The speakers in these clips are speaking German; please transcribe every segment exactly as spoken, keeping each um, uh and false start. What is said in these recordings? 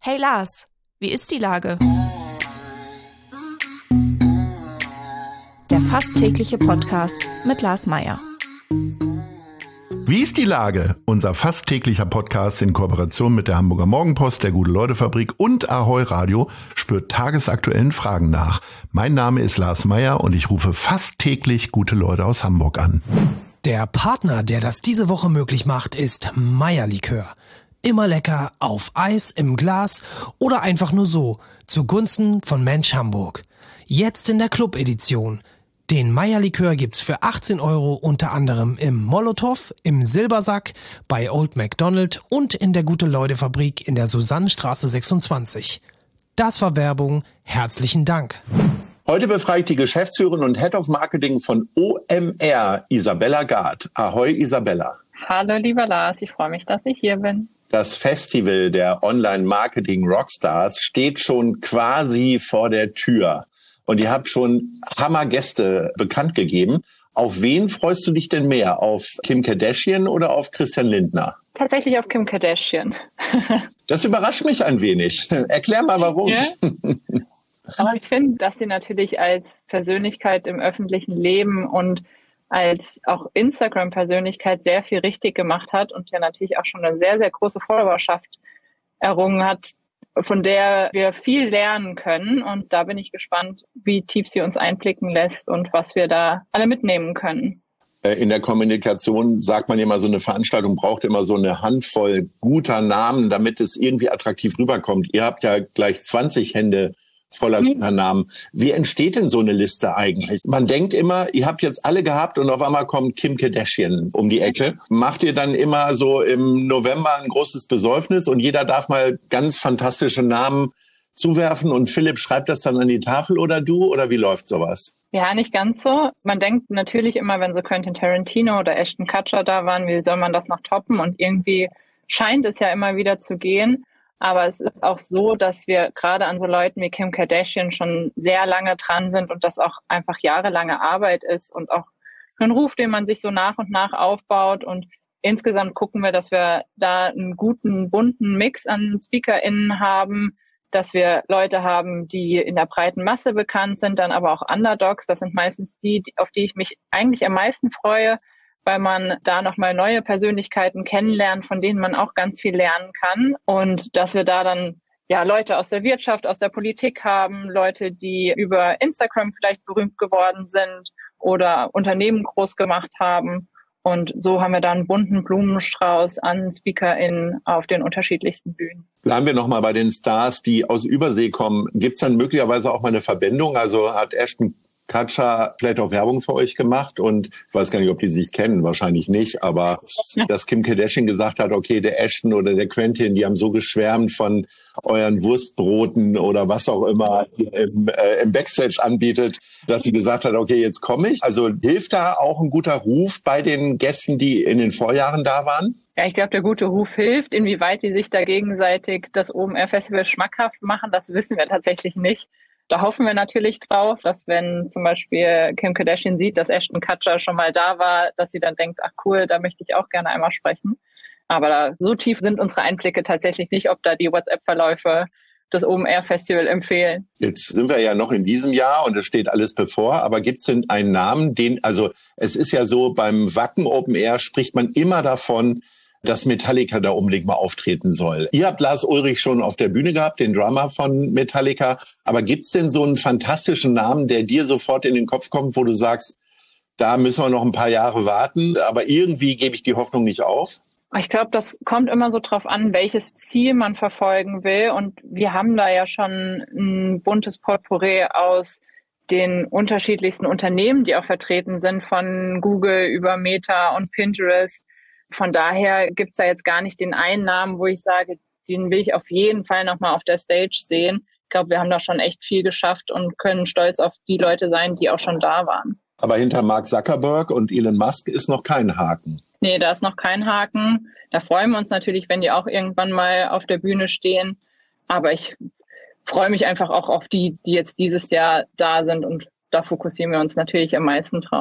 Hey Lars, wie ist die Lage? Der fast tägliche Podcast mit Lars Meyer. Wie ist die Lage? Unser fast täglicher Podcast in Kooperation mit der Hamburger Morgenpost, der Gute-Leute-Fabrik und Ahoi Radio spürt tagesaktuellen Fragen nach. Mein Name ist Lars Meyer und ich rufe fast täglich gute Leute aus Hamburg an. Der Partner, der das diese Woche möglich macht, ist Meyer Likör. Immer lecker, auf Eis, im Glas oder einfach nur so, zugunsten von Mensch Hamburg. Jetzt in der Club-Edition. Den Meyer Likör gibt's für achtzehn Euro unter anderem im Molotow, im Silbersack, bei Old MacDonald und in der Gute-Leute-Fabrik in der Susannenstraße sechsundzwanzig. Das war Werbung. Herzlichen Dank. Heute befrage ich die Geschäftsführerin und Head of Marketing von O M R, Isabella Gard. Ahoi, Isabella. Hallo, lieber Lars. Ich freue mich, dass ich hier bin. Das Festival der Online-Marketing-Rockstars steht schon quasi vor der Tür. Und ihr habt schon Hammergäste bekannt gegeben. Auf wen freust du dich denn mehr? Auf Kim Kardashian oder auf Christian Lindner? Tatsächlich auf Kim Kardashian. Das überrascht mich ein wenig. Erklär mal, warum. Ja. Aber ich finde, dass sie natürlich als Persönlichkeit im öffentlichen Leben und als auch Instagram-Persönlichkeit sehr viel richtig gemacht hat und ja natürlich auch schon eine sehr, sehr große Followerschaft errungen hat, von der wir viel lernen können. Und da bin ich gespannt, wie tief sie uns einblicken lässt und was wir da alle mitnehmen können. In der Kommunikation sagt man immer, so eine Veranstaltung braucht immer so eine Handvoll guter Namen, damit es irgendwie attraktiv rüberkommt. Ihr habt ja gleich zwanzig Hände voller guter Namen. Wie entsteht denn so eine Liste eigentlich? Man denkt immer, ihr habt jetzt alle gehabt und auf einmal kommt Kim Kardashian um die Ecke. Macht ihr dann immer so im November ein großes Besäufnis und jeder darf mal ganz fantastische Namen zuwerfen und Philipp schreibt das dann an die Tafel oder du? Oder wie läuft sowas? Ja, nicht ganz so. Man denkt natürlich immer, wenn so Quentin Tarantino oder Ashton Kutcher da waren, wie soll man das noch toppen? Und irgendwie scheint es ja immer wieder zu gehen. Aber es ist auch so, dass wir gerade an so Leuten wie Kim Kardashian schon sehr lange dran sind und das auch einfach jahrelange Arbeit ist und auch ein Ruf, den man sich so nach und nach aufbaut. Und insgesamt gucken wir, dass wir da einen guten, bunten Mix an SpeakerInnen haben, dass wir Leute haben, die in der breiten Masse bekannt sind, dann aber auch Underdogs. Das sind meistens die, auf die ich mich eigentlich am meisten freue, weil man da nochmal neue Persönlichkeiten kennenlernt, von denen man auch ganz viel lernen kann. Und dass wir da dann ja Leute aus der Wirtschaft, aus der Politik haben, Leute, die über Instagram vielleicht berühmt geworden sind oder Unternehmen groß gemacht haben. Und so haben wir da einen bunten Blumenstrauß an SpeakerInnen auf den unterschiedlichsten Bühnen. Bleiben wir nochmal bei den Stars, die aus Übersee kommen. Gibt es dann möglicherweise auch mal eine Verbindung? Also hat Ashton Kutcher vielleicht auch Werbung für euch gemacht und ich weiß gar nicht, ob die sich kennen, wahrscheinlich nicht, aber dass Kim Kardashian gesagt hat, okay, der Ashton oder der Quentin, die haben so geschwärmt von euren Wurstbroten oder was auch immer ihr im, äh, im Backstage anbietet, dass sie gesagt hat, okay, jetzt komme ich. Also hilft da auch ein guter Ruf bei den Gästen, die in den Vorjahren da waren? Ja, ich glaube, der gute Ruf hilft. Inwieweit die sich da gegenseitig das O M R-Festival schmackhaft machen, das wissen wir tatsächlich nicht. Da hoffen wir natürlich drauf, dass wenn zum Beispiel Kim Kardashian sieht, dass Ashton Kutcher schon mal da war, dass sie dann denkt, ach cool, da möchte ich auch gerne einmal sprechen. Aber da, so tief sind unsere Einblicke tatsächlich nicht, ob da die WhatsApp-Verläufe das O M R-Festival empfehlen. Jetzt sind wir ja noch in diesem Jahr und es steht alles bevor, aber gibt es denn einen Namen, den, also es ist ja so, beim Wacken Open Air spricht man immer davon, dass Metallica da unbedingt mal auftreten soll. Ihr habt Lars Ulrich schon auf der Bühne gehabt, den Drummer von Metallica. Aber gibt's denn so einen fantastischen Namen, der dir sofort in den Kopf kommt, wo du sagst, da müssen wir noch ein paar Jahre warten, aber irgendwie gebe ich die Hoffnung nicht auf? Ich glaube, das kommt immer so drauf an, welches Ziel man verfolgen will. Und wir haben da ja schon ein buntes Potpourri aus den unterschiedlichsten Unternehmen, die auch vertreten sind, von Google über Meta und Pinterest. Von daher gibt's da jetzt gar nicht den einen Namen, wo ich sage, den will ich auf jeden Fall nochmal auf der Stage sehen. Ich glaube, wir haben da schon echt viel geschafft und können stolz auf die Leute sein, die auch schon da waren. Aber hinter Mark Zuckerberg und Elon Musk ist noch kein Haken. Nee, da ist noch kein Haken. Da freuen wir uns natürlich, wenn die auch irgendwann mal auf der Bühne stehen. Aber ich freue mich einfach auch auf die, die jetzt dieses Jahr da sind. Und da fokussieren wir uns natürlich am meisten drauf.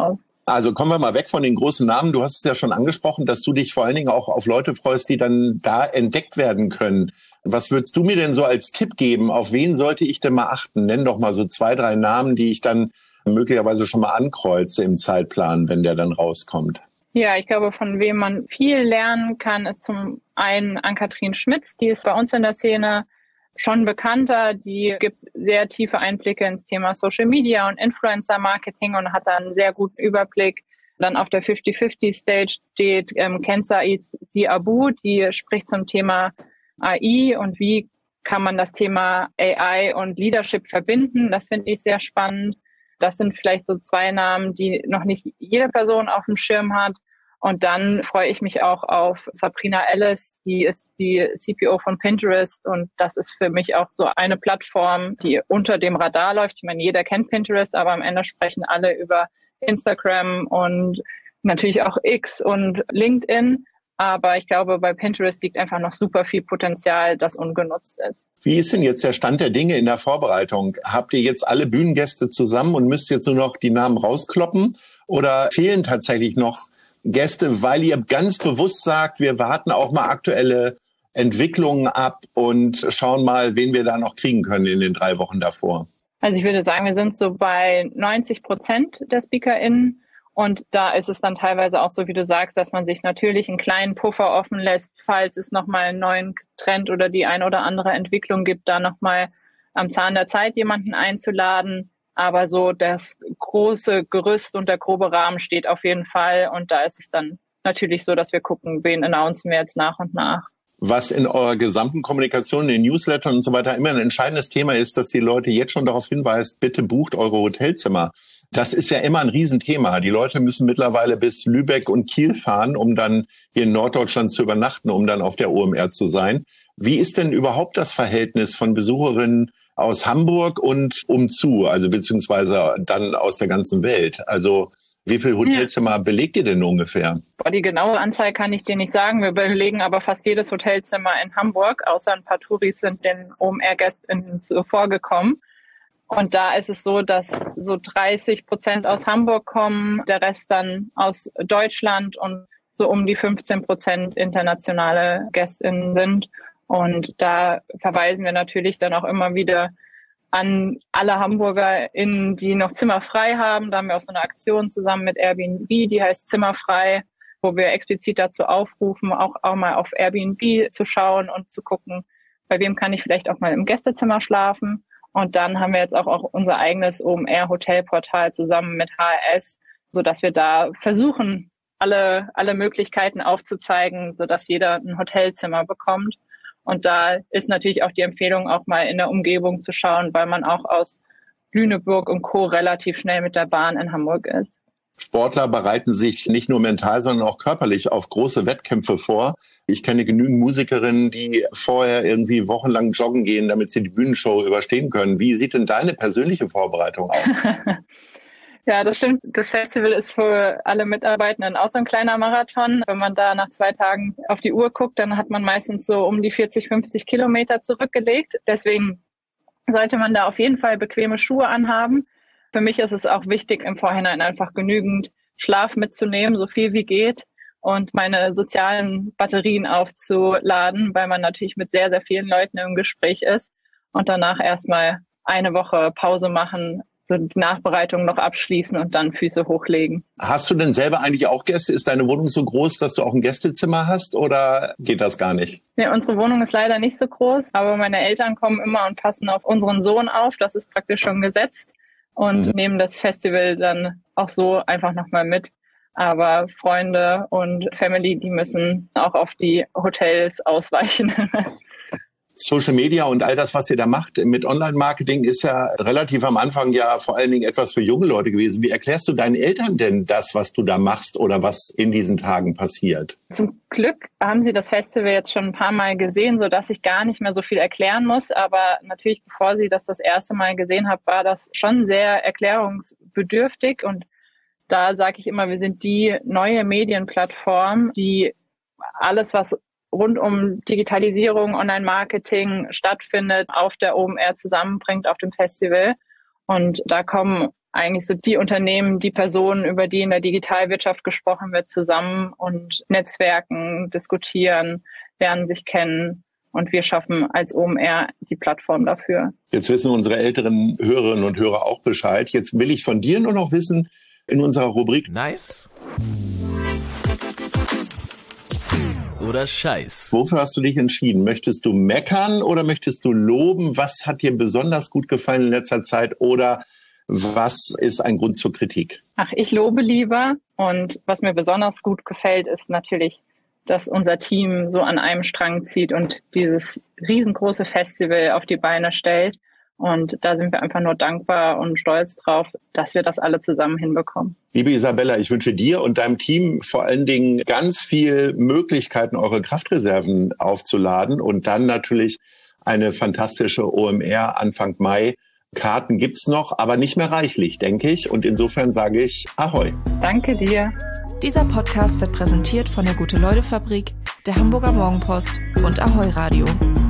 Also kommen wir mal weg von den großen Namen. Du hast es ja schon angesprochen, dass du dich vor allen Dingen auch auf Leute freust, die dann da entdeckt werden können. Was würdest du mir denn so als Tipp geben? Auf wen sollte ich denn mal achten? Nenn doch mal so zwei, drei Namen, die ich dann möglicherweise schon mal ankreuze im Zeitplan, wenn der dann rauskommt. Ja, ich glaube, von wem man viel lernen kann, ist zum einen Ann-Kathrin Schmitz. Die ist bei uns in der Szene schon bekannter. Die gibt sehr tiefe Einblicke ins Thema Social Media und Influencer-Marketing und hat da einen sehr guten Überblick. Dann auf der fifty fifty Stage steht ähm, Kenza Abu, die spricht zum Thema A I und wie kann man das Thema A I und Leadership verbinden. Das finde ich sehr spannend. Das sind vielleicht so zwei Namen, die noch nicht jede Person auf dem Schirm hat. Und dann freue ich mich auch auf Sabrina Ellis, die ist die C P O von Pinterest und das ist für mich auch so eine Plattform, die unter dem Radar läuft. Ich meine, jeder kennt Pinterest, aber am Ende sprechen alle über Instagram und natürlich auch X und LinkedIn. Aber ich glaube, bei Pinterest liegt einfach noch super viel Potenzial, das ungenutzt ist. Wie ist denn jetzt der Stand der Dinge in der Vorbereitung? Habt ihr jetzt alle Bühnengäste zusammen und müsst jetzt nur noch die Namen rauskloppen? Oder fehlen tatsächlich noch Gäste, weil ihr ganz bewusst sagt, wir warten auch mal aktuelle Entwicklungen ab und schauen mal, wen wir da noch kriegen können in den drei Wochen davor? Also ich würde sagen, wir sind so bei neunzig Prozent der SpeakerInnen. Und da ist es dann teilweise auch so, wie du sagst, dass man sich natürlich einen kleinen Puffer offen lässt, falls es nochmal einen neuen Trend oder die ein oder andere Entwicklung gibt, da nochmal am Zahn der Zeit jemanden einzuladen. Aber so das große Gerüst und der grobe Rahmen steht auf jeden Fall. Und da ist es dann natürlich so, dass wir gucken, wen announcen wir jetzt nach und nach. Was in eurer gesamten Kommunikation, in den Newslettern und so weiter immer ein entscheidendes Thema ist, dass die Leute jetzt schon darauf hinweist, bitte bucht eure Hotelzimmer. Das ist ja immer ein Riesenthema. Die Leute müssen mittlerweile bis Lübeck und Kiel fahren, um dann hier in Norddeutschland zu übernachten, um dann auf der O M R zu sein. Wie ist denn überhaupt das Verhältnis von Besucherinnen aus Hamburg und umzu, also beziehungsweise dann aus der ganzen Welt? Also wie viele Hotelzimmer ja. belegt ihr denn ungefähr? Boah, die genaue Anzahl kann ich dir nicht sagen. Wir belegen aber fast jedes Hotelzimmer in Hamburg, außer ein paar Touris sind den O M R-Gästen zuvorgekommen. Und da ist es so, dass so dreißig Prozent aus Hamburg kommen, der Rest dann aus Deutschland und so um die fünfzehn Prozent internationale GästInnen sind. Und da verweisen wir natürlich dann auch immer wieder an alle HamburgerInnen, die noch Zimmer frei haben. Da haben wir auch so eine Aktion zusammen mit Airbnb, die heißt Zimmerfrei, wo wir explizit dazu aufrufen, auch, auch mal auf Airbnb zu schauen und zu gucken, bei wem kann ich vielleicht auch mal im Gästezimmer schlafen. Und dann haben wir jetzt auch, auch unser eigenes O M R-Hotelportal zusammen mit H R S, sodass wir da versuchen, alle, alle Möglichkeiten aufzuzeigen, sodass jeder ein Hotelzimmer bekommt. Und da ist natürlich auch die Empfehlung, auch mal in der Umgebung zu schauen, weil man auch aus Lüneburg und Co. relativ schnell mit der Bahn in Hamburg ist. Sportler bereiten sich nicht nur mental, sondern auch körperlich auf große Wettkämpfe vor. Ich kenne genügend Musikerinnen, die vorher irgendwie wochenlang joggen gehen, damit sie die Bühnenshow überstehen können. Wie sieht denn deine persönliche Vorbereitung aus? Ja, das stimmt. Das Festival ist für alle Mitarbeitenden auch so ein kleiner Marathon. Wenn man da nach zwei Tagen auf die Uhr guckt, dann hat man meistens so um die vierzig, fünfzig Kilometer zurückgelegt. Deswegen sollte man da auf jeden Fall bequeme Schuhe anhaben. Für mich ist es auch wichtig, im Vorhinein einfach genügend Schlaf mitzunehmen, so viel wie geht, und meine sozialen Batterien aufzuladen, weil man natürlich mit sehr, sehr vielen Leuten im Gespräch ist und danach erstmal eine Woche Pause machen, so die Nachbereitung noch abschließen und dann Füße hochlegen. Hast du denn selber eigentlich auch Gäste? Ist deine Wohnung so groß, dass du auch ein Gästezimmer hast, oder geht das gar nicht? Ja, unsere Wohnung ist leider nicht so groß, aber meine Eltern kommen immer und passen auf unseren Sohn auf. Das ist praktisch schon gesetzt. Und mhm. nehmen das Festival dann auch so einfach nochmal mit. Aber Freunde und Family, die müssen auch auf die Hotels ausweichen. Social Media und all das, was ihr da macht mit Online-Marketing, ist ja relativ am Anfang ja vor allen Dingen etwas für junge Leute gewesen. Wie erklärst du deinen Eltern denn das, was du da machst oder was in diesen Tagen passiert? Zum Glück haben sie das Festival jetzt schon ein paar Mal gesehen, sodass ich gar nicht mehr so viel erklären muss. Aber natürlich, bevor sie das das erste Mal gesehen haben, war das schon sehr erklärungsbedürftig. Und da sage ich immer, wir sind die neue Medienplattform, die alles, was rund um Digitalisierung, Online-Marketing stattfindet, auf der O M R zusammenbringt, auf dem Festival. Und da kommen eigentlich so die Unternehmen, die Personen, über die in der Digitalwirtschaft gesprochen wird, zusammen und netzwerken, diskutieren, lernen sich kennen. Und wir schaffen als O M R die Plattform dafür. Jetzt wissen unsere älteren Hörerinnen und Hörer auch Bescheid. Jetzt will ich von dir nur noch wissen, in unserer Rubrik Nice oder Scheiß. Wofür hast du dich entschieden? Möchtest du meckern oder möchtest du loben? Was hat dir besonders gut gefallen in letzter Zeit oder was ist ein Grund zur Kritik? Ach, ich lobe lieber. Und was mir besonders gut gefällt, ist natürlich, dass unser Team so an einem Strang zieht und dieses riesengroße Festival auf die Beine stellt. Und da sind wir einfach nur dankbar und stolz drauf, dass wir das alle zusammen hinbekommen. Liebe Isabella, ich wünsche dir und deinem Team vor allen Dingen ganz viel Möglichkeiten, eure Kraftreserven aufzuladen und dann natürlich eine fantastische O M R Anfang Mai. Karten gibt's noch, aber nicht mehr reichlich, denke ich. Und insofern sage ich Ahoi. Danke dir. Dieser Podcast wird präsentiert von der Gute-Leute-Fabrik, der Hamburger Morgenpost und Ahoi Radio.